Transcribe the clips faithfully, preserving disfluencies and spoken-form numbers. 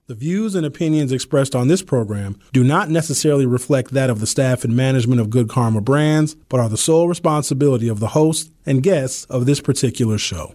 The views and opinions expressed on this program do not necessarily reflect that of the staff and management of Good Karma Brands, but are the sole responsibility of the host and guests of this particular show.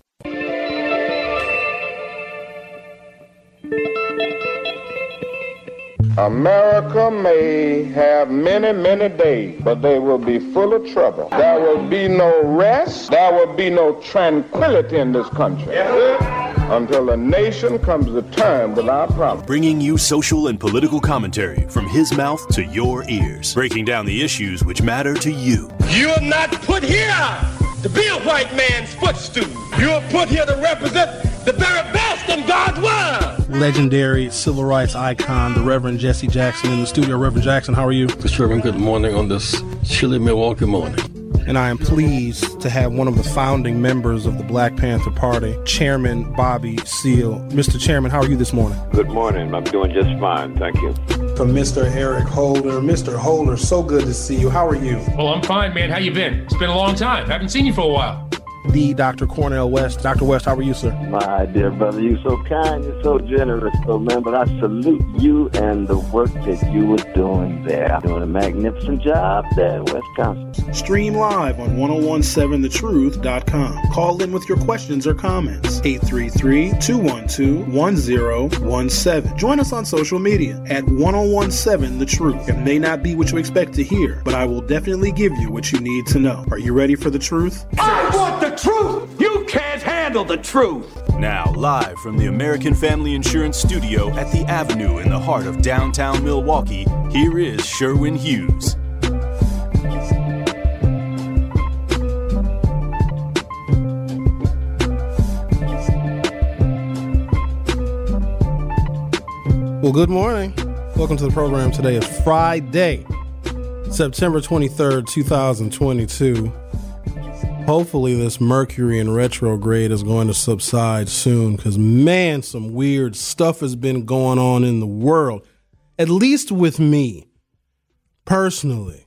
America may have many, many days, but they will be full of trouble. There will be no rest. There will be no tranquility in this country. Yes, until the nation comes to terms with our problems. Bringing you social and political commentary from his mouth to your ears. Breaking down the issues which matter to you. You are not put here to be a white man's footstool. You are put here to represent the very best in God's word. Legendary civil rights icon, the Reverend Jesse Jackson in the studio. Reverend Jackson, how are you? Mister Reverend, good morning on this chilly Milwaukee morning. And I am pleased to have one of the founding members of the Black Panther Party, Chairman Bobby Seale. Mister Chairman, how are you this morning? Good morning. I'm doing just fine. Thank you. From Mister Eric Holder. Mister Holder, so good to see you. How are you? Well, I'm fine, man. How you been? It's been a long time. Haven't seen you for a while. The Doctor Cornel West. Doctor West, how are you, sir? My dear brother, you're so kind, you're so generous, so man, but I salute you and the work that you were doing there. Doing a magnificent job there in Wisconsin. Stream live on ten seventeen the truth dot com. Call in with your questions or comments. eight three three, two one two, one zero one seven. Join us on social media at ten seventeen the truth. It may not be what you expect to hear, but I will definitely give you what you need to know. Are you ready for the truth? I want the truth! You can't handle the truth! Now, live from the American Family Insurance Studio at the Avenue in the heart of downtown Milwaukee, here is Sherwin Hughes. Well, good morning. Welcome to the program. Today is Friday, September twenty-third, twenty twenty-two. Hopefully this Mercury in retrograde is going to subside soon because, man, some weird stuff has been going on in the world, at least with me, personally.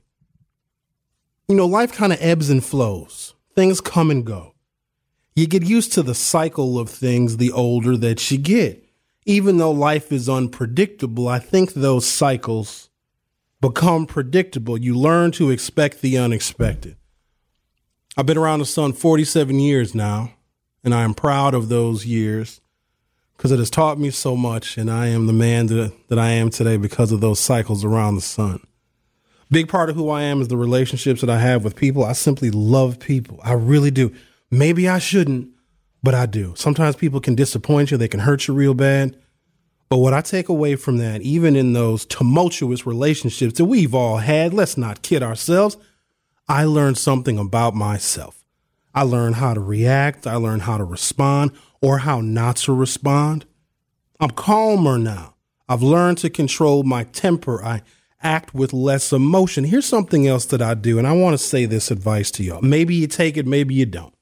You know, life kind of ebbs and flows. Things come and go. You get used to the cycle of things the older that you get. Even though life is unpredictable, I think those cycles become predictable. You learn to expect the unexpected. I've been around the sun forty-seven years now, and I am proud of those years because it has taught me so much, and I am the man that, that I am today because of those cycles around the sun. Big part of who I am is the relationships that I have with people. I simply love people. I really do. Maybe I shouldn't, but I do. Sometimes people can disappoint you. They can hurt you real bad. But what I take away from that, even in those tumultuous relationships that we've all had, let's not kid ourselves, I learned something about myself. I learned how to react. I learned how to respond or how not to respond. I'm calmer now. I've learned to control my temper. I act with less emotion. Here's something else that I do, and I want to say this advice to y'all. Maybe you take it, maybe you don't.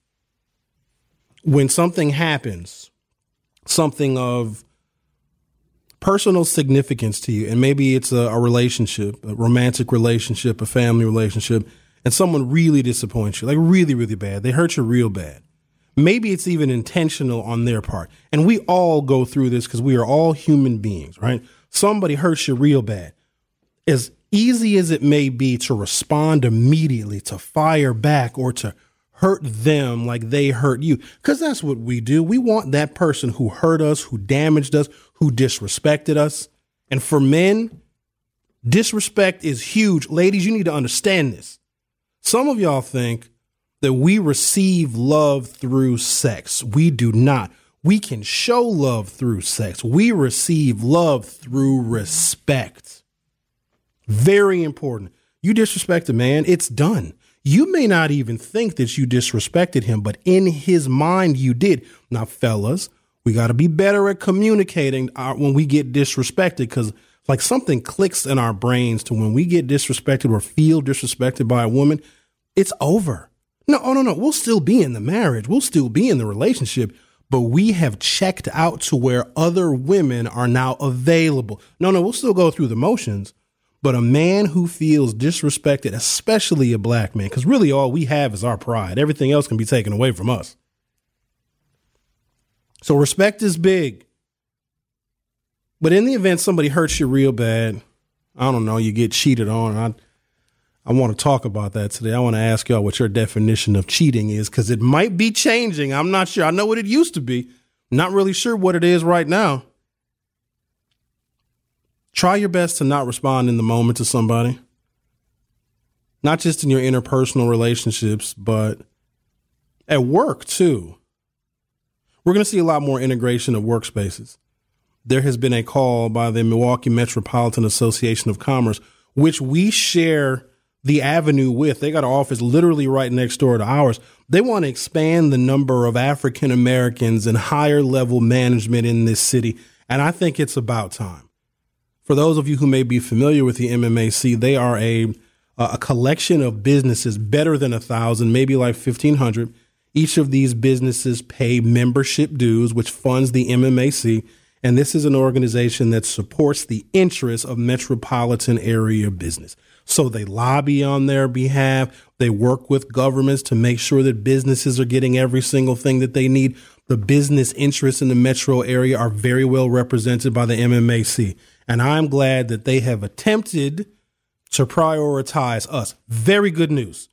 When something happens, something of personal significance to you, and maybe it's a, a relationship, a romantic relationship, a family relationship, and someone really disappoints you, like really, really bad. They hurt you real bad. Maybe it's even intentional on their part. And we all go through this because we are all human beings, right? Somebody hurts you real bad. As easy as it may be to respond immediately, to fire back, or to hurt them like they hurt you, because that's what we do. We want that person who hurt us, who damaged us, who disrespected us. And for men, disrespect is huge. Ladies, you need to understand this. Some of y'all think that we receive love through sex. We do not. We can show love through sex. We receive love through respect. Very important. You disrespect a man, it's done. You may not even think that you disrespected him, but in his mind you did. Now, fellas, we got to be better at communicating our, when we get disrespected, because like something clicks in our brains to when we get disrespected or feel disrespected by a woman, it's over. No, oh, no, no. We'll still be in the marriage. We'll still be in the relationship, but we have checked out to where other women are now available. No, no, we'll still go through the motions. But a man who feels disrespected, especially a black man, because really all we have is our pride. Everything else can be taken away from us. So respect is big. But in the event somebody hurts you real bad, I don't know, you get cheated on. I I want to talk about that today. I want to ask y'all what your definition of cheating is, because it might be changing. I'm not sure. I know what it used to be. Not really sure what it is right now. Try your best to not respond in the moment to somebody. Not just in your interpersonal relationships, but at work too. We're going to see a lot more integration of workspaces. There has been a call by the Milwaukee Metropolitan Association of Commerce, which we share the avenue with. They got an office literally right next door to ours. They want to expand the number of African Americans in higher level management in this city. And I think it's about time. For those of you who may be familiar with the M M A C, they are a a collection of businesses, better than a thousand, maybe like fifteen hundred. Each of these businesses pay membership dues, which funds the M M A C. And this is an organization that supports the interests of metropolitan area business. So they lobby on their behalf. They work with governments to make sure that businesses are getting every single thing that they need. The business interests in the metro area are very well represented by the M M A C. And I'm glad that they have attempted to prioritize us. Very good news.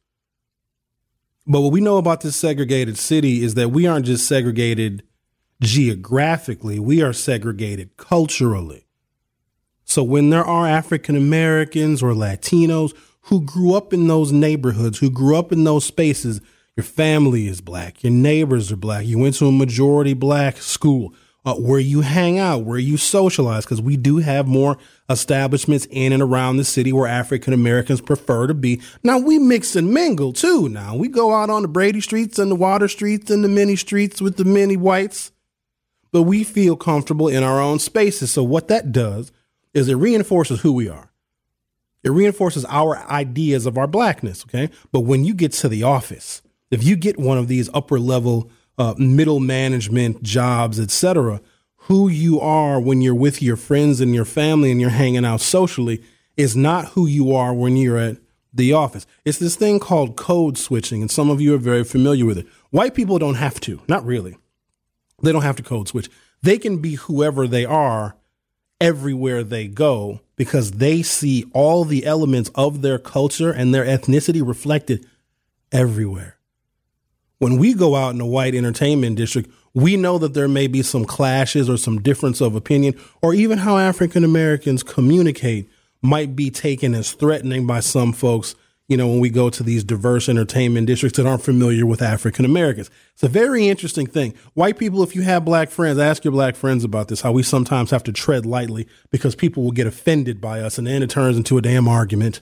But what we know about this segregated city is that we aren't just segregated geographically, we are segregated culturally. So when there are African Americans or Latinos who grew up in those neighborhoods, who grew up in those spaces, your family is black, your neighbors are black, you went to a majority black school, uh, where you hang out, where you socialize, because we do have more establishments in and around the city where African Americans prefer to be. Now we mix and mingle too. Now we go out on the Brady streets and the Water streets and the mini streets with the many whites, but we feel comfortable in our own spaces. So what that does is it reinforces who we are. It reinforces our ideas of our blackness. Okay. But when you get to the office, if you get one of these upper level, uh, middle management jobs, et cetera, who you are when you're with your friends and your family and you're hanging out socially is not who you are when you're at the office. It's this thing called code switching. And some of you are very familiar with it. White people don't have to, not really. They don't have to code switch. They can be whoever they are everywhere they go because they see all the elements of their culture and their ethnicity reflected everywhere. When we go out in the white entertainment district, we know that there may be some clashes or some difference of opinion, or even how African Americans communicate might be taken as threatening by some folks. You know, when we go to these diverse entertainment districts that aren't familiar with African Americans. It's a very interesting thing. White people, if you have black friends, ask your black friends about this, how we sometimes have to tread lightly because people will get offended by us and then it turns into a damn argument.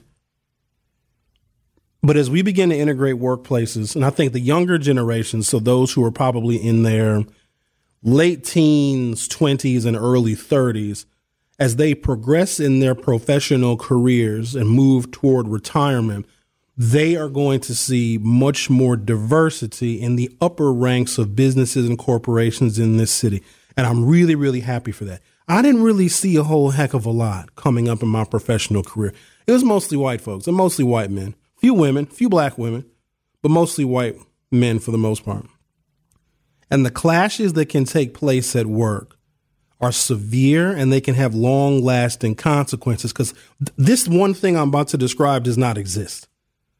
But as we begin to integrate workplaces, and I think the younger generations, so those who are probably in their late teens, twenties, and early thirties, as they progress in their professional careers and move toward retirement, they are going to see much more diversity in the upper ranks of businesses and corporations in this city. And I'm really, really happy for that. I didn't really see a whole heck of a lot coming up in my professional career. It was mostly white folks and mostly white men, few women, few black women, but mostly white men for the most part. And the clashes that can take place at work are severe and they can have long lasting consequences because th- this one thing I'm about to describe does not exist.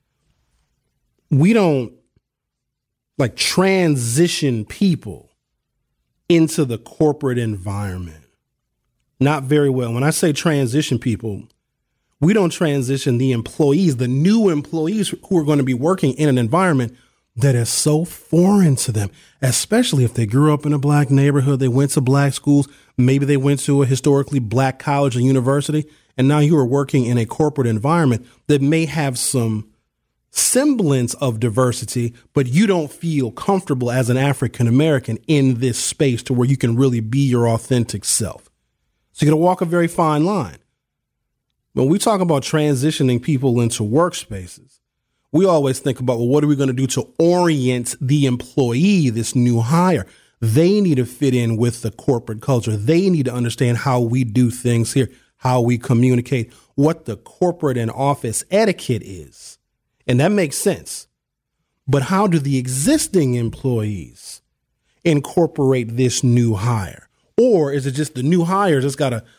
We don't like transition people into the corporate environment. Not very well. When I say transition people, we don't transition the employees, the new employees who are going to be working in an environment that is so foreign to them, especially if they grew up in a black neighborhood, they went to black schools, maybe they went to a historically black college or university, and now you are working in a corporate environment that may have some semblance of diversity, but you don't feel comfortable as an African American in this space to where you can really be your authentic self. So you got to walk a very fine line. When we talk about transitioning people into workspaces, we always think about, well, what are we going to do to orient the employee, this new hire? They need to fit in with the corporate culture. They need to understand how we do things here, how we communicate, what the corporate and office etiquette is. And that makes sense. But how do the existing employees incorporate this new hire? Or is it just the new hire just got to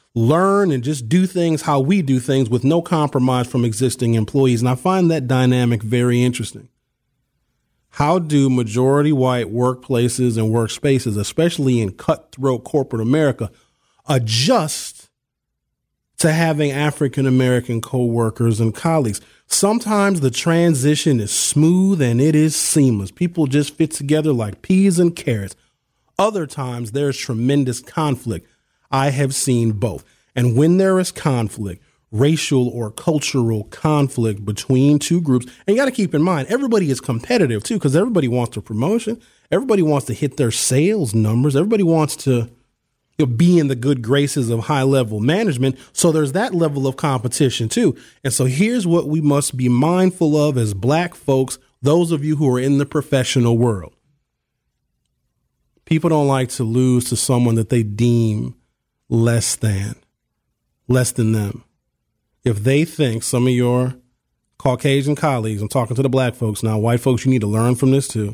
learn and just do things how we do things with no compromise from existing employees. And I find that dynamic very interesting. How do majority white workplaces and workspaces, especially in cutthroat corporate America, adjust to having African-American coworkers and colleagues? Sometimes the transition is smooth and it is seamless. People just fit together like peas and carrots. Other times there's tremendous conflict. I have seen both. And when there is conflict, racial or cultural conflict between two groups, and you got to keep in mind, everybody is competitive too, because everybody wants a promotion. Everybody wants to hit their sales numbers. Everybody wants to you know, be in the good graces of high level management. So there's that level of competition too. And so here's what we must be mindful of as black folks, those of you who are in the professional world. People don't like to lose to someone that they deem less than, less than them. If they think, some of your Caucasian colleagues, I'm talking to the black folks now, white folks, you need to learn from this too.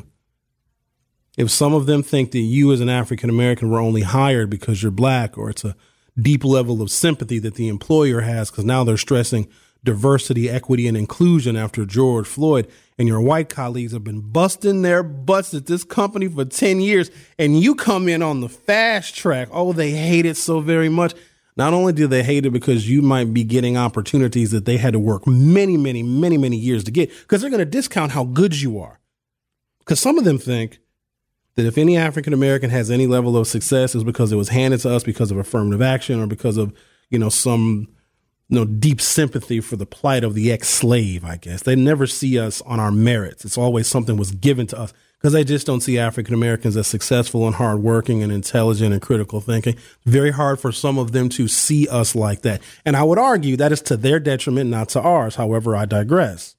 If some of them think that you as an African American were only hired because you're black, or it's a deep level of sympathy that the employer has because now they're stressing diversity, equity, and inclusion after George Floyd, and your white colleagues have been busting their butts at this company for ten years, and you come in on the fast track. Oh, they hate it so very much. Not only do they hate it because you might be getting opportunities that they had to work many, many, many, many years to get, because they're going to discount how good you are. Because some of them think that if any African American has any level of success, is because it was handed to us because of affirmative action or because of, you know, some, you know, deep sympathy for the plight of the ex-slave, I guess. They never see us on our merits. It's always something was given to us because they just don't see African Americans as successful and hardworking and intelligent and critical thinking. Very hard for some of them to see us like that. And I would argue that is to their detriment, not to ours. However, I digress.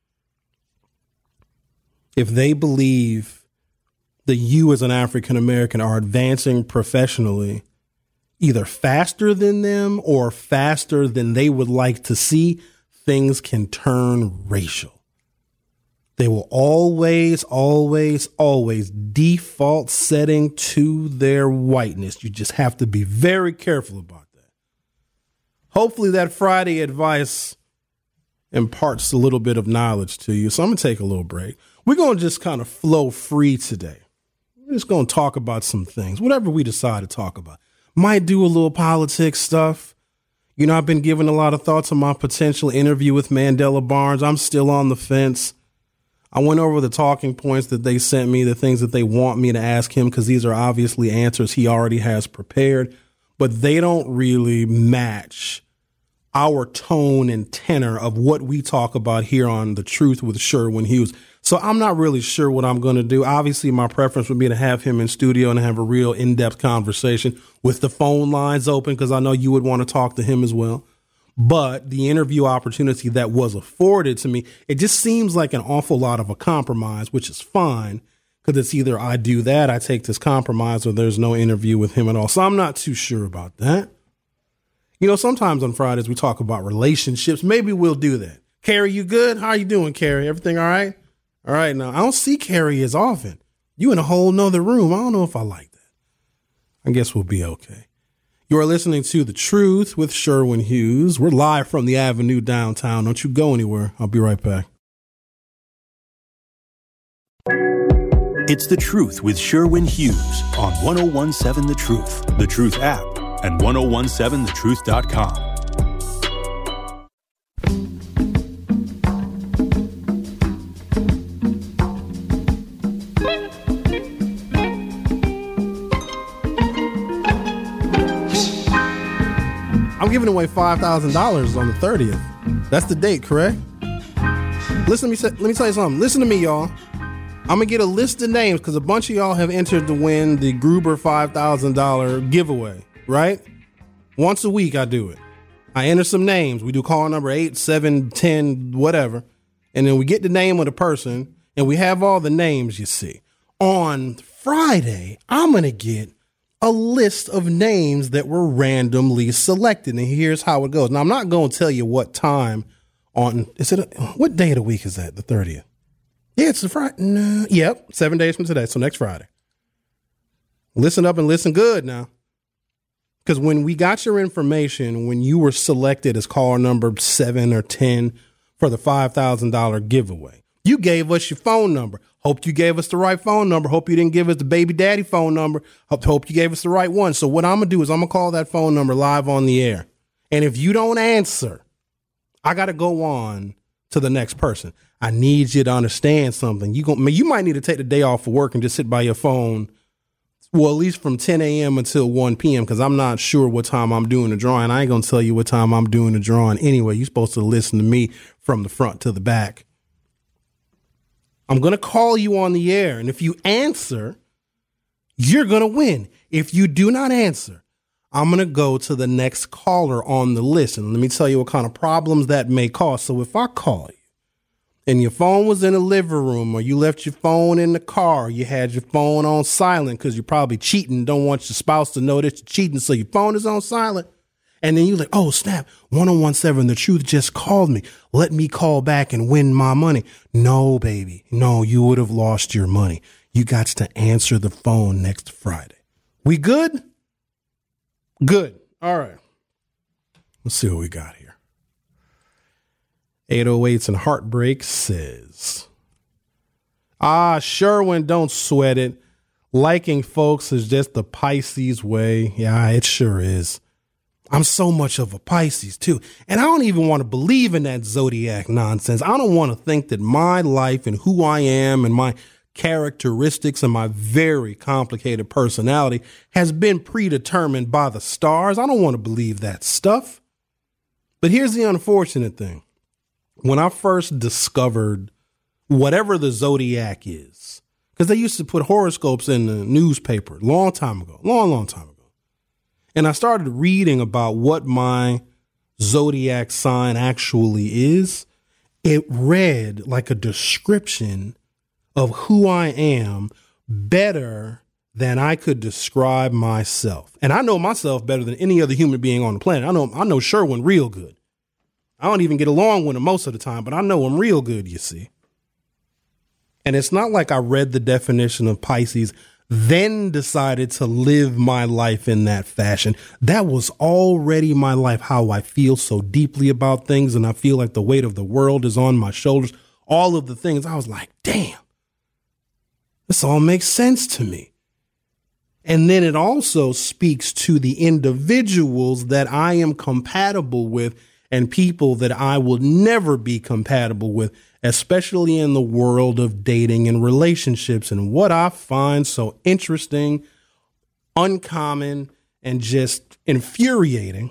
If they believe that you as an African American are advancing professionally either faster than them or faster than they would like to see, things can turn racial. They will always, always, always default setting to their whiteness. You just have to be very careful about that. Hopefully that Friday advice imparts a little bit of knowledge to you. So I'm going to take a little break. We're going to just kind of flow free today. We're just going to talk about some things, whatever we decide to talk about. Might do a little politics stuff. You know, I've been giving a lot of thoughts on my potential interview with Mandela Barnes. I'm still on the fence. I went over the talking points that they sent me, the things that they want me to ask him, because these are obviously answers he already has prepared, but they don't really match our tone and tenor of what we talk about here on The Truth with Sherwin Hughes. So I'm not really sure what I'm going to do. Obviously, my preference would be to have him in studio and have a real in-depth conversation with the phone lines open, because I know you would want to talk to him as well. But the interview opportunity that was afforded to me, it just seems like an awful lot of a compromise, which is fine, because it's either I do that, I take this compromise, or there's no interview with him at all. So I'm not too sure about that. You know, sometimes on Fridays we talk about relationships. Maybe we'll do that. Carrie, you good? How are you doing, Carrie? Everything all right? All right. Now, I don't see Carrie as often. You in a whole nother room. I don't know if I like that. I guess we'll be okay. You are listening to The Truth with Sherwin Hughes. We're live from the Avenue downtown. Don't you go anywhere. I'll be right back. It's The Truth with Sherwin Hughes on one oh one seven The Truth, The Truth app, and ten seventeen the truth dot com. I'm giving away five thousand dollars on the thirtieth. That's the date, correct? Listen to me. Let me tell you something. Listen to me, y'all. I'm going to get a list of names because a bunch of y'all have entered to win the Gruber five thousand dollars giveaway, right? Once a week, I do it. I enter some names. We do call number eight, seven, ten, whatever. And then we get the name of the person and we have all the names, you see. On Friday, I'm going to get a list of names that were randomly selected. And here's how it goes. Now, I'm not going to tell you what time on, is it, a, what day of the week is that? The thirtieth? Yeah, it's the Friday. No, yep, seven days from today. So next Friday. Listen up and listen good now. Because when we got your information, when you were selected as caller number seven or ten for the five thousand dollars giveaway, you gave us your phone number. Hope you gave us the right phone number. Hope you didn't give us the baby daddy phone number. Hope, hope you gave us the right one. So what I'm going to do is I'm going to call that phone number live on the air. And if you don't answer, I got to go on to the next person. I need you to understand something. You go, you might need to take the day off of work and just sit by your phone. Well, at least from ten a.m. until one p.m. because I'm not sure what time I'm doing the drawing. I ain't going to tell you what time I'm doing the drawing anyway. You're supposed to listen to me from the front to the back. I'm going to call you on the air. And if you answer, you're going to win. If you do not answer, I'm going to go to the next caller on the list. And let me tell you what kind of problems that may cause. So if I call you and your phone was in the living room or you left your phone in the car, you had your phone on silent because you're probably cheating, don't want your spouse to know that you're cheating, so your phone is on silent. And then you're like, oh, snap, one oh one seven, The Truth just called me. Let me call back and win my money. No, baby. No, you would have lost your money. You got to answer the phone next Friday. We good? Good. All right. Let's see what we got here. eight oh eights and Heartbreak says, ah, Sherwin, don't sweat it. Liking folks is just the Pisces way. Yeah, it sure is. I'm so much of a Pisces, too. And I don't even want to believe in that zodiac nonsense. I don't want to think that my life and who I am and my characteristics and my very complicated personality has been predetermined by the stars. I don't want to believe that stuff. But here's the unfortunate thing. When I first discovered whatever the zodiac is, because they used to put horoscopes in the newspaper a long time ago, long, long time ago. And I started reading about what my zodiac sign actually is. It read like a description of who I am better than I could describe myself. And I know myself better than any other human being on the planet. I know, I know Sherwin real good. I don't even get along with him most of the time, but I know him real good, you see. And it's not like I read the definition of Pisces, then decided to live my life in that fashion. That was already my life, how I feel so deeply about things. And I feel like the weight of the world is on my shoulders. All of the things I was like, damn, this all makes sense to me. And then it also speaks to the individuals that I am compatible with and people that I will never be compatible with, especially in the world of dating and relationships. And what I find so interesting, uncommon, and just infuriating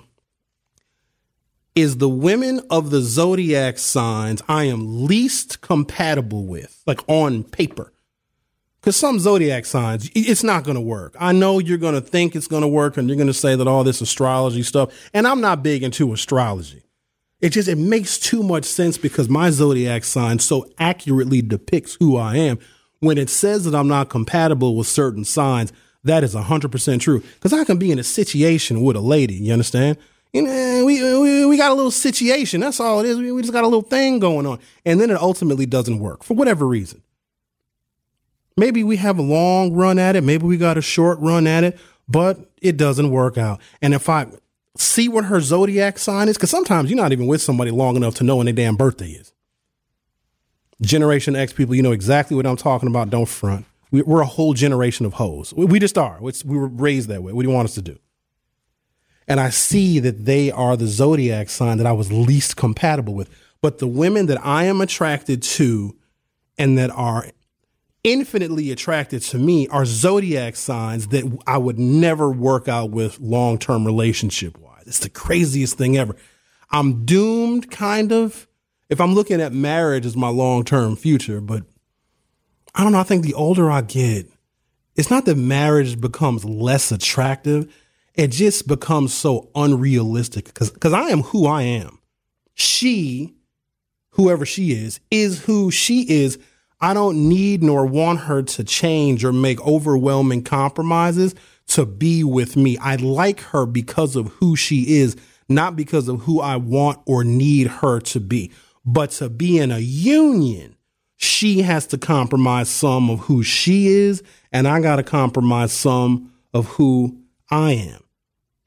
is the women of the zodiac signs I am least compatible with, like on paper. Because some zodiac signs, it's not going to work. I know you're going to think it's going to work and you're going to say that all this astrology stuff, and I'm not big into astrology. It just, it makes too much sense because my zodiac sign so accurately depicts who I am. When it says that I'm not compatible with certain signs, that is one hundred percent true. Because I can be in a situation with a lady, you understand? You know, we, we, we got a little situation. That's all it is. We, we just got a little thing going on. And then it ultimately doesn't work for whatever reason. Maybe we have a long run at it. Maybe we got a short run at it, but it doesn't work out. And if I see what her zodiac sign is, because sometimes you're not even with somebody long enough to know when their damn birthday is. Generation X people, you know exactly what I'm talking about. Don't front. We, we're a whole generation of hoes. We, we just are. It's, we were raised that way. What do you want us to do? And I see that they are the zodiac sign that I was least compatible with. But the women that I am attracted to and that are infinitely attracted to me are zodiac signs that I would never work out with long-term relationship wise. It's the craziest thing ever. I'm doomed kind of if I'm looking at marriage as my long-term future, but I don't know. I think the older I get, it's not that marriage becomes less attractive. It just becomes so unrealistic because because I am who I am. She, whoever she is, is who she is. I don't need nor want her to change or make overwhelming compromises to be with me. I like her because of who she is, not because of who I want or need her to be. But to be in a union, she has to compromise some of who she is, and I got to compromise some of who I am.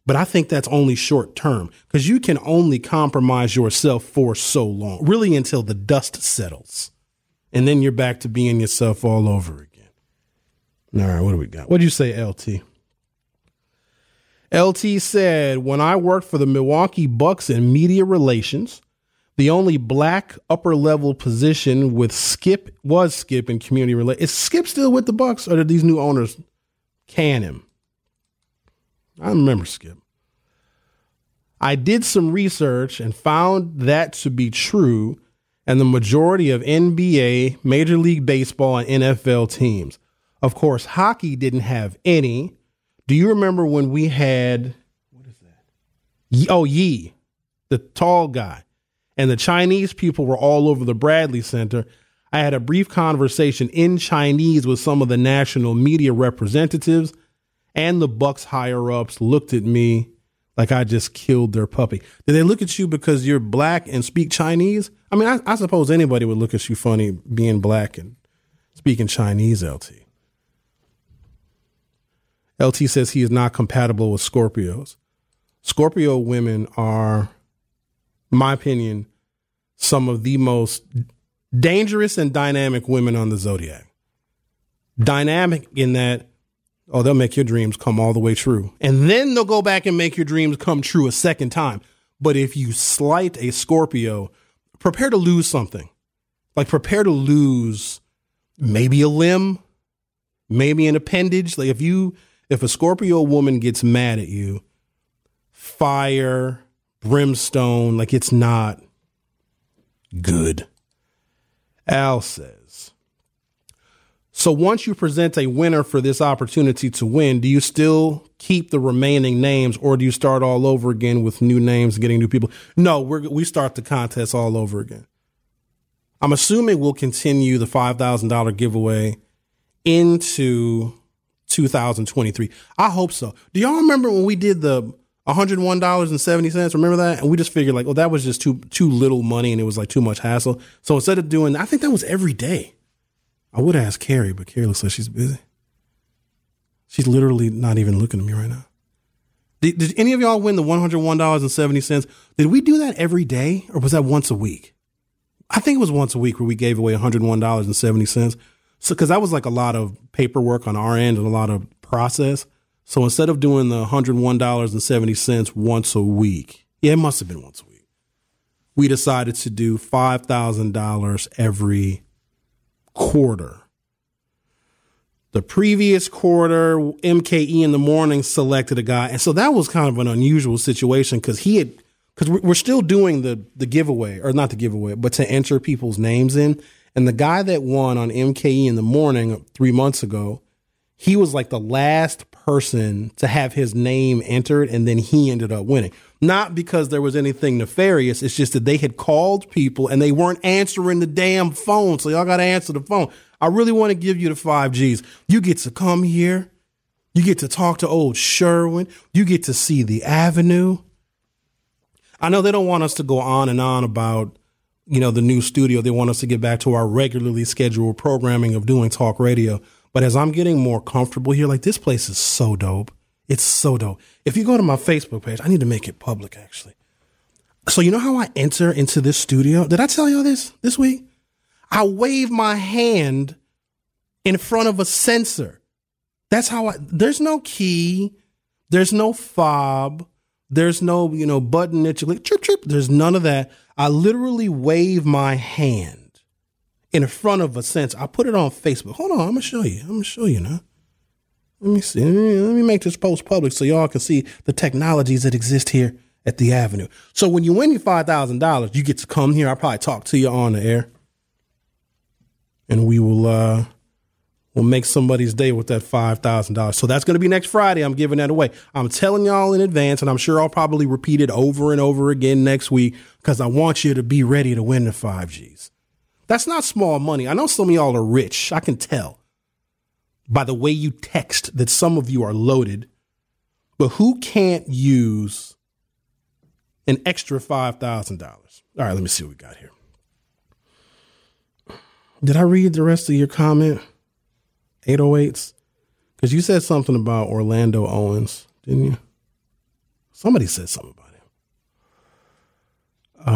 But I think that's only short term because you can only compromise yourself for so long, really until the dust settles. And then you're back to being yourself all over again. All right, what do we got? What'd you say, L T? L T said, when I worked for the Milwaukee Bucks in media relations, the only black upper level position with Skip was Skip in community relations. Is Skip still with the Bucks, or did these new owners can him? I remember Skip. I did some research and found that to be true, and the majority of N B A, Major League Baseball, and N F L teams. Of course, hockey didn't have any. Do you remember when we had, what is that? Oh, Yi, the tall guy. And the Chinese people were all over the Bradley Center. I had a brief conversation in Chinese with some of the national media representatives, and the Bucks higher ups looked at me like I just killed their puppy. Did they look at you because you're black and speak Chinese? I mean, I, I suppose anybody would look at you funny being black and speaking Chinese, L T. L T says he is not compatible with Scorpios. Scorpio women are, in my opinion, some of the most dangerous and dynamic women on the zodiac. Dynamic in that, oh, they'll make your dreams come all the way true. And then they'll go back and make your dreams come true a second time. But if you slight a Scorpio, prepare to lose something. Like prepare to lose maybe a limb, maybe an appendage. Like if you, if a Scorpio woman gets mad at you, fire, brimstone, like it's not good. Al says, so once you present a winner for this opportunity to win, do you still keep the remaining names, or do you start all over again with new names and getting new people? No, we're, we start the contest all over again. I'm assuming we'll continue the five thousand dollars giveaway into two thousand twenty-three. I hope so. Do y'all remember when we did the one hundred one dollars and seventy cents? Remember that? And we just figured like, oh, that was just too too little money and it was like too much hassle. So instead of doing, I think that was every day. I would ask Carrie, but Carrie looks like she's busy. She's literally not even looking at me right now. Did, did any of y'all win the one hundred one dollars and seventy cents? Did we do that every day, or was that once a week? I think it was once a week where we gave away one hundred one dollars and seventy cents. So, because that was like a lot of paperwork on our end and a lot of process. So instead of doing the one hundred one dollars and seventy cents once a week, yeah, it must have been once a week, we decided to do five thousand dollars every quarter. The previous quarter, M K E in the Morning selected a guy. And so that was kind of an unusual situation because he had, because we're still doing the, the giveaway, or not the giveaway, but to enter people's names in. And the guy that won on M K E in the Morning three months ago, he was like the last person to have his name entered, and then he ended up winning. Not because there was anything nefarious. It's just that they had called people and they weren't answering the damn phone. So y'all got to answer the phone. I really want to give you the five G's. You get to come here. You get to talk to old Sherwin. You get to see the Avenue. I know they don't want us to go on and on about, you know, the new studio. They want us to get back to our regularly scheduled programming of doing talk radio. But as I'm getting more comfortable here, like this place is so dope. It's so dope. If you go to my Facebook page, I need to make it public, actually. So you know how I enter into this studio? Did I tell y'all this this week? I wave my hand in front of a sensor. That's how I, there's no key. There's no fob. There's no, you know, button that you click, chirp, chirp. There's none of that. I literally wave my hand in front of a sensor. I put it on Facebook. Hold on. I'm going to show you. I'm going to show you now. Let me see. Let me, let me make this post public so y'all can see the technologies that exist here at the Avenue. So when you win your five thousand dollars, you get to come here. I'll probably talk to you on the air. And we will uh, we'll make somebody's day with that five thousand dollars. So that's going to be next Friday. I'm giving that away. I'm telling y'all in advance, and I'm sure I'll probably repeat it over and over again next week because I want you to be ready to win the five G's. That's not small money. I know some of y'all are rich. I can tell by the way you text that some of you are loaded. But who can't use an extra five thousand dollars? All right, let me see what we got here. Did I read the rest of your comment? eight oh eights? Because you said something about Orlando Owens, didn't you? Somebody said something about him.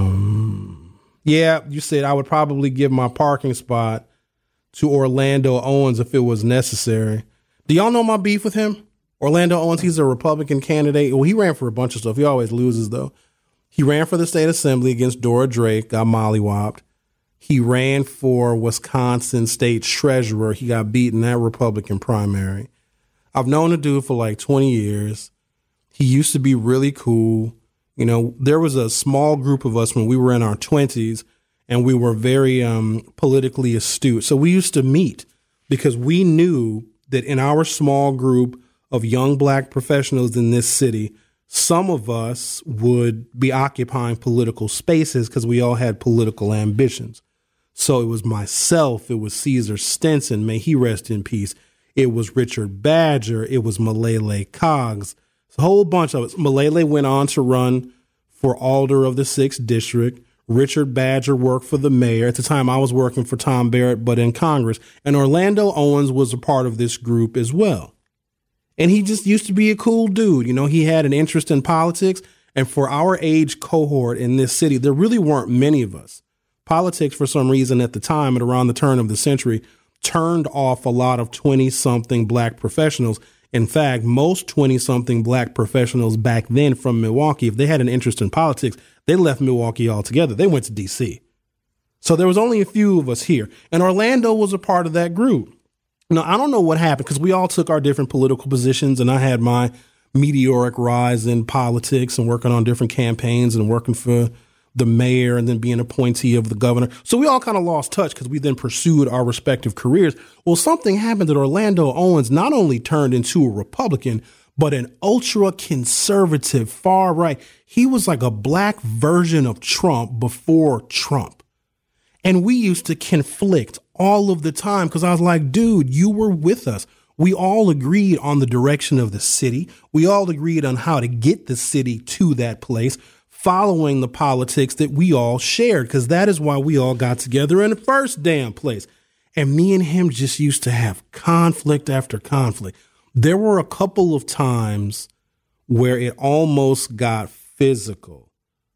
Um, yeah, you said I would probably give my parking spot to Orlando Owens if it was necessary. Do y'all know my beef with him? Orlando Owens, he's a Republican candidate. Well, he ran for a bunch of stuff. He always loses, though. He ran for the state assembly against Dora Drake, got mollywopped. He ran for Wisconsin state treasurer. He got beaten that Republican primary. I've known the dude for like twenty years. He used to be really cool. You know, there was a small group of us when we were in our twenties, and we were very um, politically astute. So we used to meet because we knew that in our small group of young black professionals in this city, some of us would be occupying political spaces because we all had political ambitions. So it was myself, it was Caesar Stinson, may he rest in peace. It was Richard Badger, it was Malele Coggs, a whole bunch of us. Malele went on to run for alder of the sixth district. Richard Badger worked for the mayor. At the time, I was working for Tom Barrett, but in Congress. And Orlando Owens was a part of this group as well. And he just used to be a cool dude. You know, he had an interest in politics. And for our age cohort in this city, there really weren't many of us. Politics, for some reason, at the time, at around the turn of the century, turned off a lot of twenty-something black professionals. In fact, most twenty-something black professionals back then from Milwaukee, if they had an interest in politics, they left Milwaukee altogether. They went to D C. So there was only a few of us here. And Orlando was a part of that group. Now, I don't know what happened because we all took our different political positions, and I had my meteoric rise in politics and working on different campaigns and working for the mayor and then being appointee of the governor. So we all kind of lost touch because we then pursued our respective careers. Well, something happened that Orlando Owens not only turned into a Republican, but an ultra conservative, far right. He was like a black version of Trump before Trump. And we used to conflict all of the time because I was like, dude, you were with us. We all agreed on the direction of the city. We all agreed on how to get the city to that place, following the politics that we all shared, because that is why we all got together in the first damn place. And me and him just used to have conflict after conflict. There were a couple of times where it almost got physical.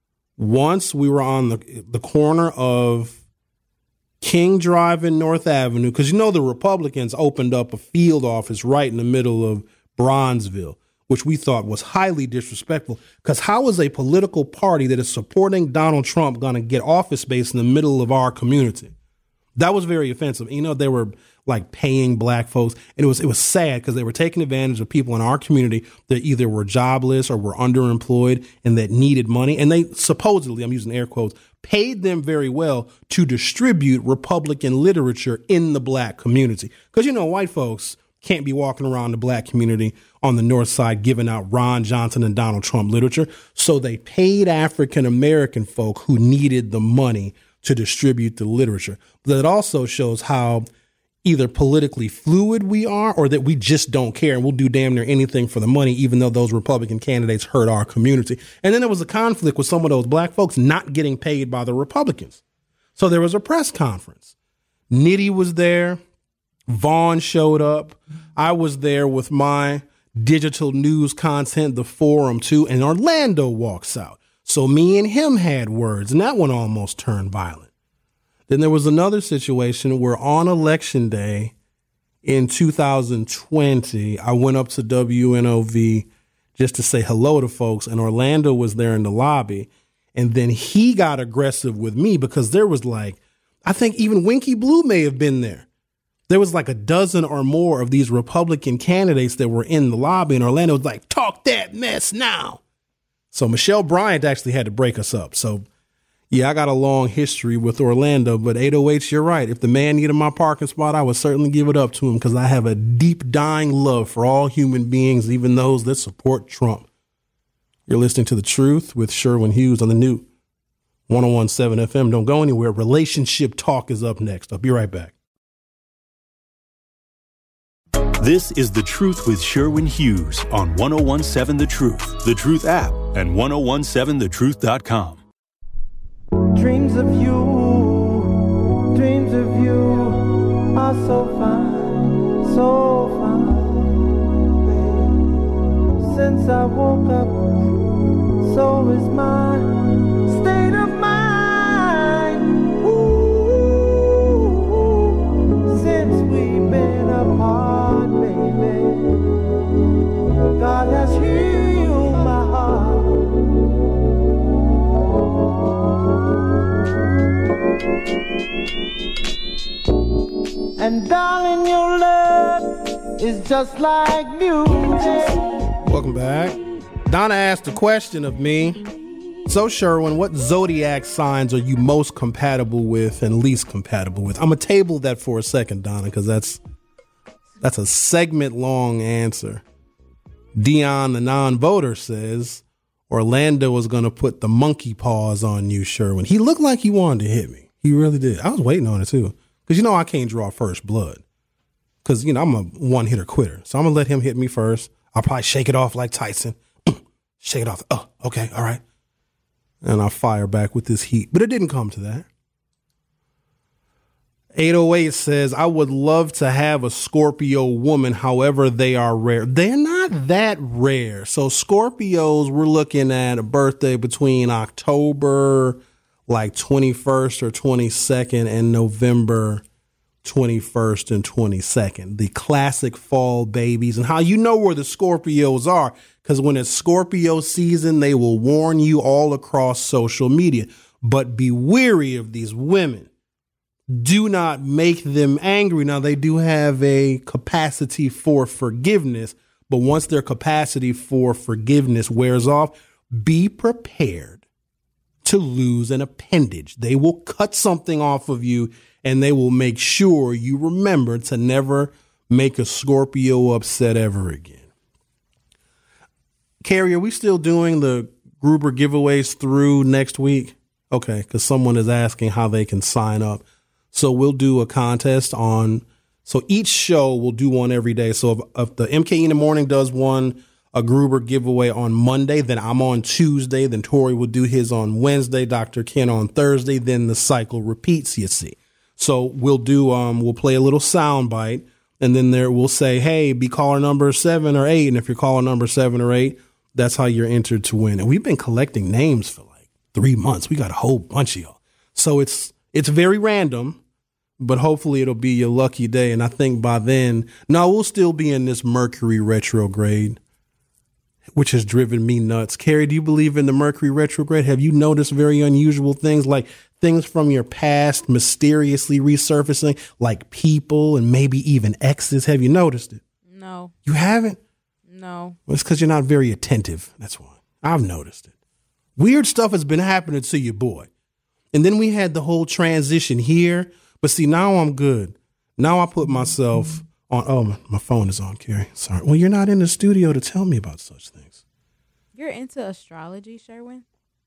Once we were on the, the corner of King Drive and North Avenue, because, you know, the Republicans opened up a field office right in the middle of Bronzeville, which we thought was highly disrespectful, because how is a political party that is supporting Donald Trump going to get office space in the middle of our community? That was very offensive. You know, they were like paying black folks, and it was it was sad because they were taking advantage of people in our community that either were jobless or were underemployed and that needed money. And they supposedly, I'm using air quotes, paid them very well to distribute Republican literature in the black community. Because, you know, white folks can't be walking around the black community on the north side giving out Ron Johnson and Donald Trump literature. So they paid African American folk who needed the money to distribute the literature. But it also shows how either politically fluid we are or that we just don't care and we'll do damn near anything for the money, even though those Republican candidates hurt our community. And then there was a conflict with some of those black folks not getting paid by the Republicans. So there was a press conference. Nitty was there. Vaughn showed up. I was there with my digital news content, the Forum too, and Orlando walks out. So me and him had words, and that one almost turned violent. Then there was another situation where on election day in two thousand twenty, I went up to W N O V just to say hello to folks, and Orlando was there in the lobby. And then he got aggressive with me because there was like, I think even Winky Blue may have been there. There was like a dozen or more of these Republican candidates that were in the lobby, and Orlando was like, talk that mess now. So Michelle Bryant actually had to break us up. So, yeah, I got a long history with Orlando, but eight oh eight, you're right. If the man needed my parking spot, I would certainly give it up to him because I have a deep, dying love for all human beings, even those that support Trump. You're listening to The Truth with Sherwin Hughes on the new one oh one point seven F M. Don't go anywhere. Relationship Talk is up next. I'll be right back. This is The Truth with Sherwin Hughes on one oh one point seven The Truth, The Truth app, and ten seventeen the truth dot com. Dreams of you, dreams of you are so fine, so fine, babe. Since I woke up so is my state of mind. Ooh, since we've been apart, baby, God has healed my heart. And darling, your love is just like music. Welcome back. Donna asked a question of me. So, Sherwin, what zodiac signs are you most compatible with and least compatible with? I'm going to table that for a second, Donna, because that's that's a segment-long answer. Dion, the non-voter, says Orlando was going to put the monkey paws on you, Sherwin. He looked like he wanted to hit me. He really did. I was waiting on it, too. Because, you know, I can't draw first blood. Because, you know, I'm a one-hitter quitter. So I'm going to let him hit me first. I'll probably shake it off like Tyson. Shake it off. Oh, okay. All right. And I'll fire back with this heat. But it didn't come to that. eight oh eight says, I would love to have a Scorpio woman. However, they are rare. They're not that rare. So Scorpios, we're looking at a birthday between October like twenty-first or twenty-second and November twenty-first and twenty-second, the classic fall babies. And how you know where the Scorpios are, because when it's Scorpio season, they will warn you all across social media. But be wary of these women. Do not make them angry. Now, they do have a capacity for forgiveness, but once their capacity for forgiveness wears off, be prepared to lose an appendage. They will cut something off of you, and they will make sure you remember to never make a Scorpio upset ever again. Carrie, are we still doing the Gruber giveaways through next week? Okay, because someone is asking how they can sign up. So we'll do a contest on, so each show will do one every day. So if, if the M K E in the Morning does one, a Gruber giveaway on Monday, then I'm on Tuesday, then Tori will do his on Wednesday, Doctor Ken on Thursday, then the cycle repeats, you see. So we'll do, um, we'll play a little sound bite, and then there we'll say, hey, be caller number seven or eight. And if you're caller number seven or eight, that's how you're entered to win. And we've been collecting names for like three months. We got a whole bunch of y'all. So it's, it's very random, but hopefully it'll be your lucky day. And I think by then, no, we'll still be in this Mercury retrograde, which has driven me nuts. Carrie, do you believe in the Mercury retrograde? Have you noticed very unusual things, like things from your past mysteriously resurfacing, like people and maybe even exes? Have you noticed it? No. You haven't? No. Well, it's because you're not very attentive. That's why. I've noticed it. Weird stuff has been happening to your boy. And then we had the whole transition here. But see, now I'm good. Now I put myself on. Oh, my, my phone is on, Carrie. Sorry. Well, you're not in the studio to tell me about such things. You're into astrology, Sherwin?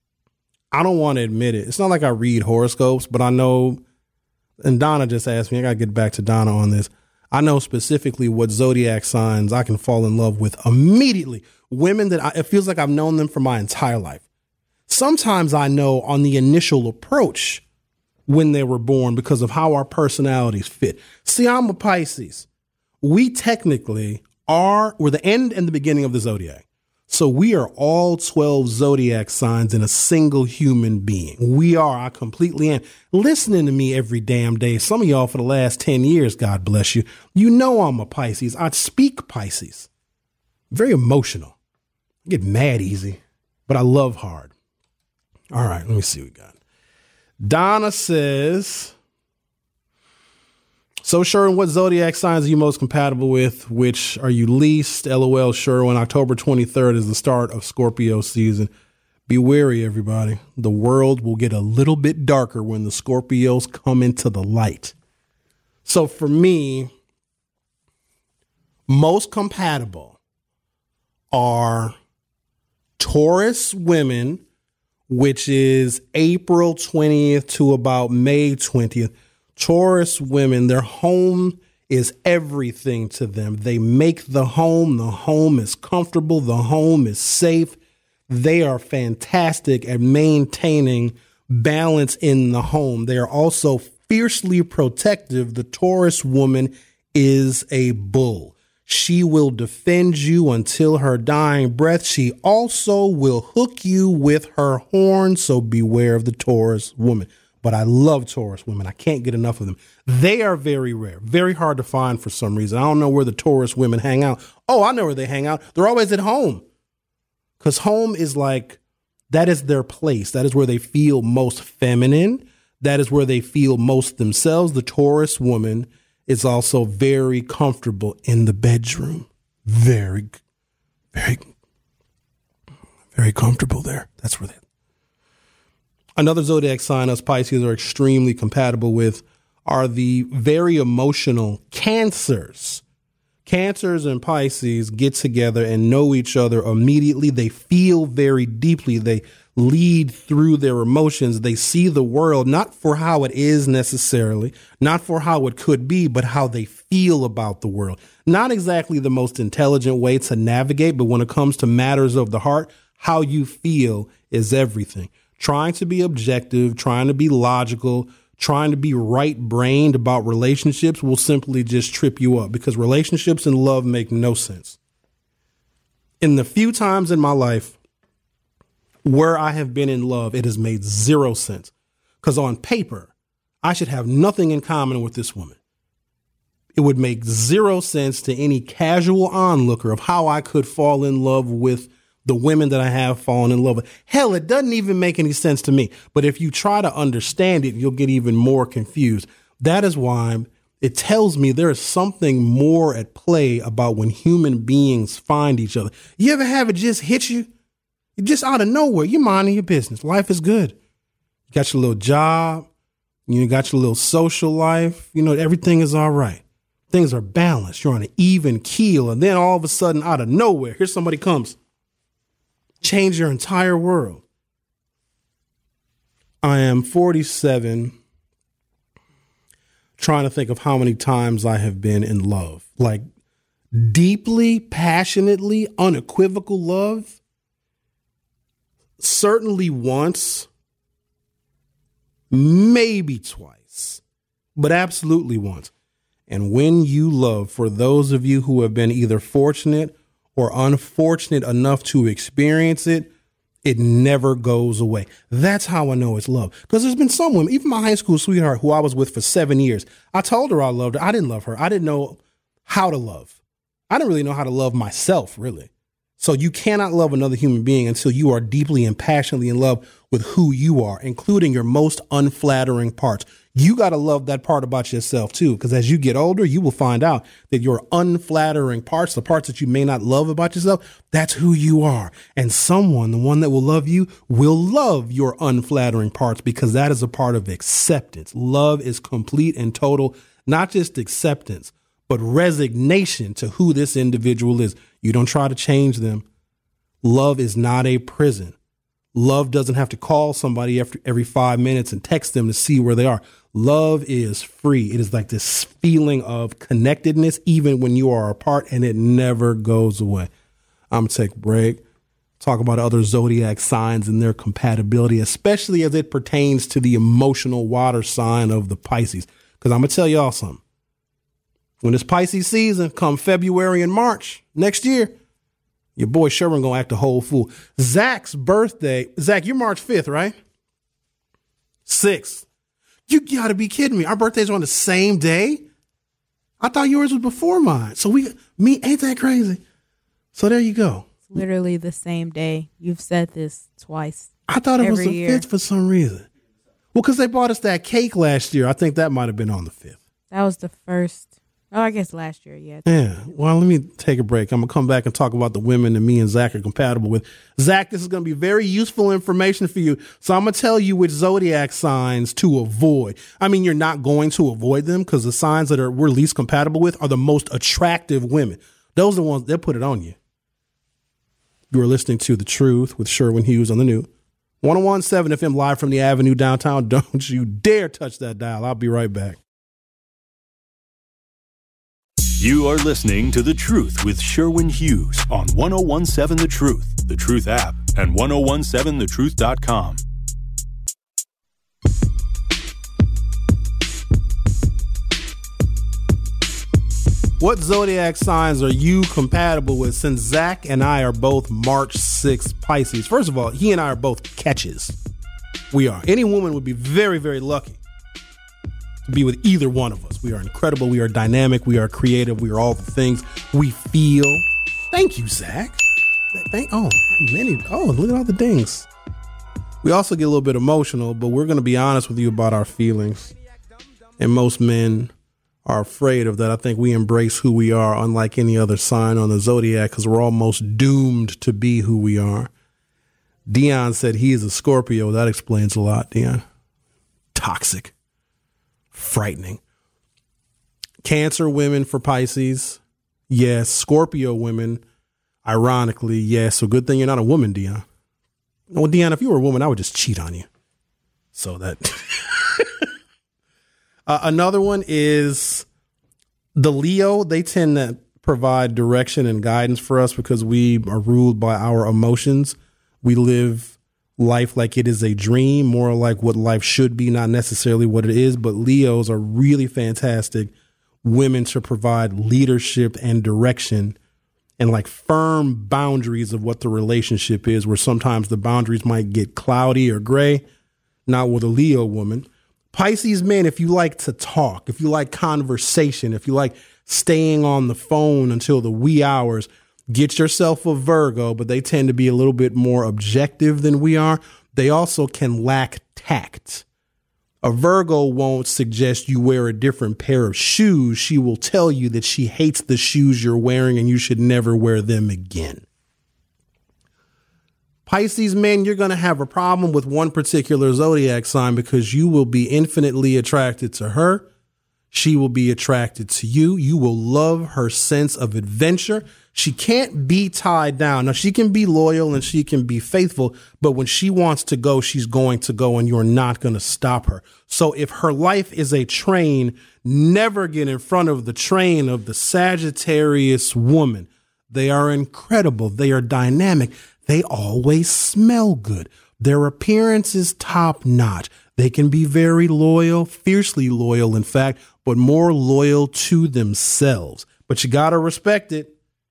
I don't want to admit it. It's not like I read horoscopes, but I know, and Donna just asked me, I got to get back to Donna on this. I know specifically what zodiac signs I can fall in love with immediately. Women that I, it feels like I've known them for my entire life. Sometimes I know on the initial approach when they were born because of how our personalities fit. See, I'm a Pisces. We technically are, we're the end and the beginning of the zodiac. So we are all twelve zodiac signs in a single human being. We are, I completely am. Listening to me every damn day. Some of y'all for the last ten years, God bless you. You know I'm a Pisces. I speak Pisces. Very emotional. I get mad easy, but I love hard. All right, let me see what we got. Donna says, so Sherwin, what zodiac signs are you most compatible with? Which are you least? LOL, Sherwin. October twenty-third is the start of Scorpio season. Be wary, everybody. The world will get a little bit darker when the Scorpios come into the light. So for me, most compatible are Taurus women, which is April twentieth to about May twentieth. Taurus women, their home is everything to them. They make the home. The home is comfortable. The home is safe. They are fantastic at maintaining balance in the home. They are also fiercely protective. The Taurus woman is a bull. She will defend you until her dying breath. She also will hook you with her horn, so beware of the Taurus woman. But I love Taurus women. I can't get enough of them. They are very rare, very hard to find for some reason. I don't know where the Taurus women hang out. Oh, I know where they hang out. They're always at home. Because home is like, that is their place. That is where they feel most feminine. That is where they feel most themselves. The Taurus woman is also very comfortable in the bedroom. Very, very, very comfortable there. That's where they. Another zodiac sign us Pisces are extremely compatible with are the very emotional Cancers. Cancers and Pisces get together and know each other immediately. They feel very deeply. They lead through their emotions. They see the world not for how it is necessarily, not for how it could be, but how they feel about the world. Not exactly the most intelligent way to navigate, but when it comes to matters of the heart, how you feel is everything. Trying to be objective, trying to be logical, trying to be right-brained about relationships will simply just trip you up because relationships and love make no sense. In the few times in my life where I have been in love, it has made zero sense because on paper, I should have nothing in common with this woman. It would make zero sense to any casual onlooker of how I could fall in love with the women that I have fallen in love with. Hell, it doesn't even make any sense to me. But if you try to understand it, you'll get even more confused. That is why it tells me there is something more at play about when human beings find each other. You ever have it just hit you? You're just out of nowhere. You're minding your business. Life is good. You got your little job. You got your little social life. You know, everything is all right. Things are balanced. You're on an even keel. And then all of a sudden, out of nowhere, here somebody comes. Change your entire world. I am forty-seven, trying to think of how many times I have been in love, like deeply, passionately, unequivocal love. Certainly once, maybe twice, but absolutely once. And when you love, for those of you who have been either fortunate or unfortunate enough to experience it, it never goes away. That's how I know it's love. Because there's been some women, even my high school sweetheart who I was with for seven years, I told her I loved her. I didn't love her. I didn't know how to love. I didn't really know how to love myself, really. So you cannot love another human being until you are deeply and passionately in love with who you are, including your most unflattering parts. You got to love that part about yourself, too, because as you get older, you will find out that your unflattering parts, the parts that you may not love about yourself, that's who you are. And someone, the one that will love you, will love your unflattering parts because that is a part of acceptance. Love is complete and total, not just acceptance, but resignation to who this individual is. You don't try to change them. Love is not a prison. Love doesn't have to call somebody after every five minutes and text them to see where they are. Love is free. It is like this feeling of connectedness, even when you are apart, and it never goes away. I'm going to take a break, talk about other zodiac signs and their compatibility, especially as it pertains to the emotional water sign of the Pisces. Because I'm going to tell y'all something. When it's Pisces season, come February and March next year, your boy Sherwin gonna act a whole fool. Zach's birthday, Zach, you're March fifth, right? sixth. You gotta be kidding me. Our birthdays are on the same day? I thought yours was before mine. So we, me, ain't that crazy? So there you go. It's literally the same day. You've said this twice. I thought it was the year. fifth for some reason. Well, because they bought us that cake last year. I think that might have been on the fifth. That was the first. Oh, I guess last year, yeah. Yeah. Well, let me take a break. I'm going to come back and talk about the women that me and Zach are compatible with. Zach, this is going to be very useful information for you. So I'm going to tell you which zodiac signs to avoid. I mean, you're not going to avoid them because the signs that are we're least compatible with are the most attractive women. Those are the ones that put it on you. You are listening to The Truth with Sherwin Hughes on the new one oh one point seven F M live from the Avenue downtown. Don't you dare touch that dial. I'll be right back. You are listening to The Truth with Sherwin Hughes on one oh one point seven The Truth, The Truth app, and ten seventeen the truth dot com. What zodiac signs are you compatible with? Since Zach and I are both March sixth Pisces. First of all, he and I are both catches. We are. Any woman would be very, very lucky to be with either one of us. We are incredible. We are dynamic. We are creative. We are all the things we feel. Thank you, Zach. Thank, oh, many. Oh, look at all the dings. We also get a little bit emotional, but we're going to be honest with you about our feelings. And most men are afraid of that. I think we embrace who we are, unlike any other sign on the zodiac, because we're almost doomed to be who we are. Dion said he is a Scorpio. That explains a lot, Dion. Toxic. Frightening. Cancer women for Pisces. Yes. Scorpio women, ironically, yes. So good thing you're not a woman, Dion. Well, Dion, if you were a woman, I would just cheat on you. So that. uh, another one is the Leo. They tend to provide direction and guidance for us because we are ruled by our emotions. We live life like it is a dream, more like what life should be, not necessarily what it is. But Leos are really fantastic women to provide leadership and direction and like firm boundaries of what the relationship is, where sometimes the boundaries might get cloudy or gray. Not with a Leo woman. Pisces men, if you like to talk, if you like conversation, if you like staying on the phone until the wee hours, get yourself a Virgo, but they tend to be a little bit more objective than we are. They also can lack tact. A Virgo won't suggest you wear a different pair of shoes. She will tell you that she hates the shoes you're wearing and you should never wear them again. Pisces men, you're going to have a problem with one particular zodiac sign because you will be infinitely attracted to her. She will be attracted to you. You will love her sense of adventure. She can't be tied down. Now, she can be loyal and she can be faithful, but when she wants to go, she's going to go and you're not going to stop her. So if her life is a train, never get in front of the train of the Sagittarius woman. They are incredible. They are dynamic. They always smell good. Their appearance is top notch. They can be very loyal, fiercely loyal, in fact, but more loyal to themselves. But you got to respect it.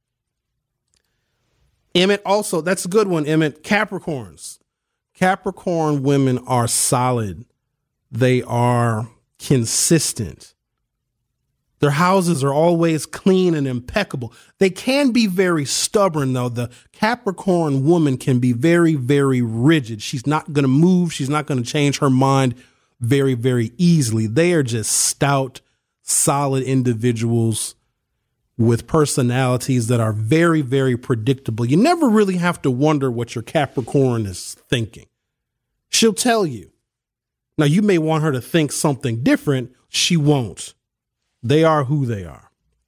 Emmett also, that's a good one, Emmett. Capricorns. Capricorn women are solid. They are consistent. Their houses are always clean and impeccable. They can be very stubborn, though. The Capricorn woman can be very, very rigid. She's not going to move. She's not going to change her mind very, very easily. They are just stout, solid individuals with personalities that are very, very predictable. You never really have to wonder what your Capricorn is thinking. She'll tell you. Now, you may want her to think something different. She won't. They are who they are.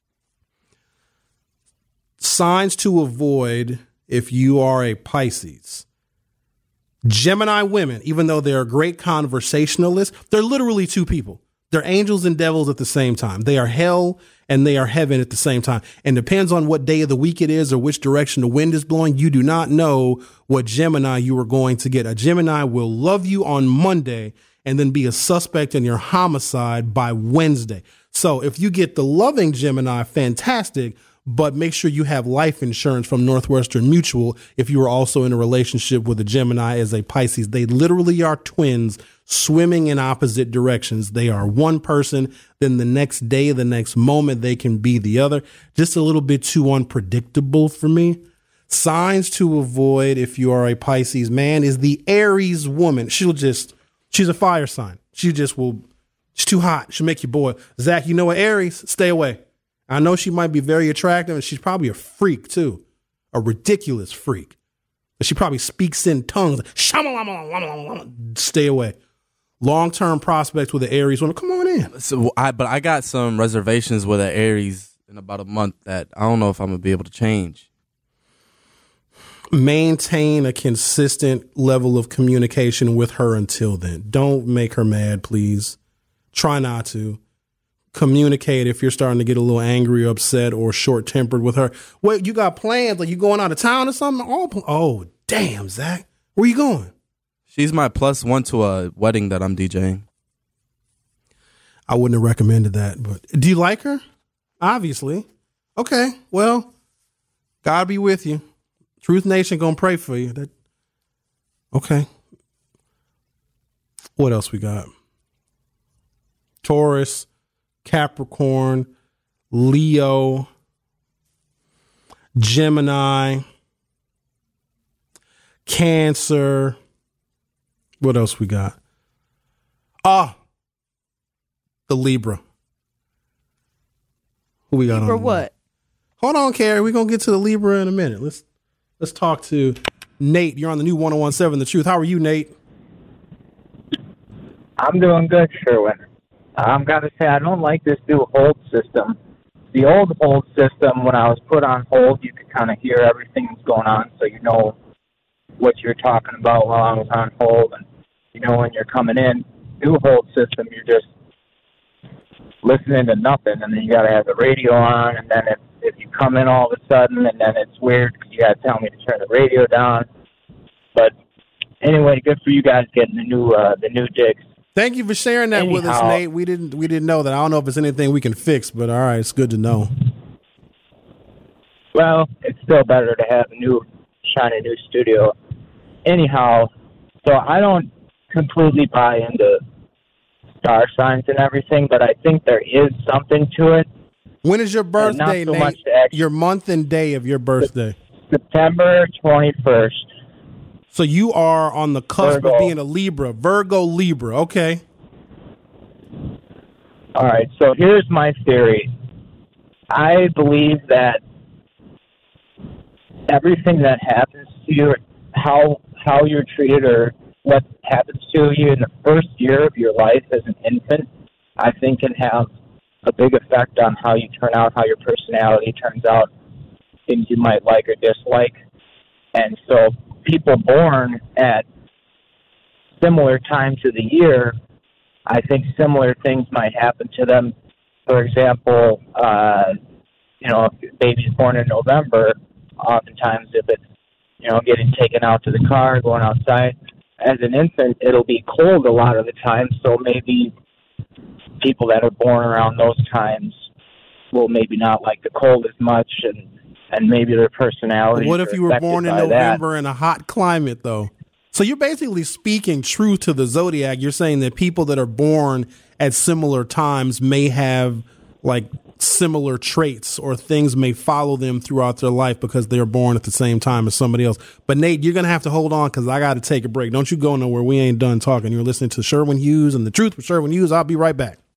Signs to avoid if you are a Pisces. Gemini women, even though they're great conversationalists, they're literally two people. They're angels and devils at the same time. They are hell and they are heaven at the same time. And depends on what day of the week it is or which direction the wind is blowing. You do not know what Gemini you are going to get. A Gemini will love you on Monday and then be a suspect in your homicide by Wednesday. So if you get the loving Gemini, fantastic, but make sure you have life insurance from Northwestern Mutual if you are also in a relationship with a Gemini as a Pisces. They literally are twins swimming in opposite directions. They are one person, then the next day, the next moment, they can be the other. Just a little bit too unpredictable for me. Signs to avoid if you are a Pisces man is the Aries woman. She'll just, she's a fire sign. She just will, she's too hot. She'll make you boil. Zach, you know what, Aries, stay away. I know she might be very attractive and she's probably a freak too, a ridiculous freak. She probably speaks in tongues. Stay away. Long-term prospects with the Aries woman. Come on in. So I, but I got some reservations with an Aries in about a month that I don't know if I'm gonna be able to change. Maintain a consistent level of communication with her until then. Don't make her mad, please. Try not to. Communicate if you're starting to get a little angry or upset or short-tempered with her. Wait, you got plans? Like you going out of town or something? Oh, oh damn, Zach. Where you going? She's my plus one to a wedding that I'm DJing. I wouldn't have recommended that, but do you like her? Obviously. Okay, well, God be with you. Truth Nation gonna pray for you. That okay. What else we got? Taurus, Capricorn, Leo, Gemini, Cancer. What else we got? Ah, the Libra. Who we got Libra on? what? Hold on, Carrie. We're gonna get to the Libra in a minute. Let's let's talk to Nate. You're on the new one oh one seven The Truth. How are you, Nate? I'm doing good, Sherwin. I'm gonna say I don't like this new hold system. The old hold system, when I was put on hold, you could kind of hear everything that's going on, so you know what you're talking about while I was on hold, and you know when you're coming in. New hold system, you're just listening to nothing, and then you got to have the radio on, and then if, if you come in all of a sudden, and then it's weird because you got to tell me to turn the radio down. But anyway, good for you guys getting the new uh, the new digs. Thank you for sharing that Anyhow, with us, Nate. We didn't we didn't know that. I don't know if it's anything we can fix, but all right, it's good to know. Well, it's still better to have a new shiny new studio. Anyhow, so I don't completely buy into star signs and everything, but I think there is something to it. When is your birthday, so Nate? Your month and day of your birthday? September twenty-first. So you are on the cusp Virgo. of being a Libra. Virgo Libra. Okay. All right, so here's my theory. I believe that everything that happens to you, how how you're treated or what happens to you in the first year of your life as an infant, I think can have a big effect on how you turn out, how your personality turns out, things you might like or dislike. And so people born at similar times of the year, I think similar things might happen to them. For example, uh, you know, if a baby's born in November, oftentimes if it's, you know, getting taken out to the car, going outside, as an infant, it'll be cold a lot of the time, so maybe people that are born around those times will maybe not like the cold as much, and, and maybe their personality. What if you were born in November that. in a hot climate, though? So you're basically speaking truth to the zodiac. You're saying that people that are born at similar times may have, like, similar traits, or things may follow them throughout their life because they're born at the same time as somebody else. But Nate, you're going to have to hold on because I got to take a break. Don't you go nowhere. We ain't done talking. You're listening to Sherwin Hughes and The Truth with Sherwin Hughes. I'll be right back.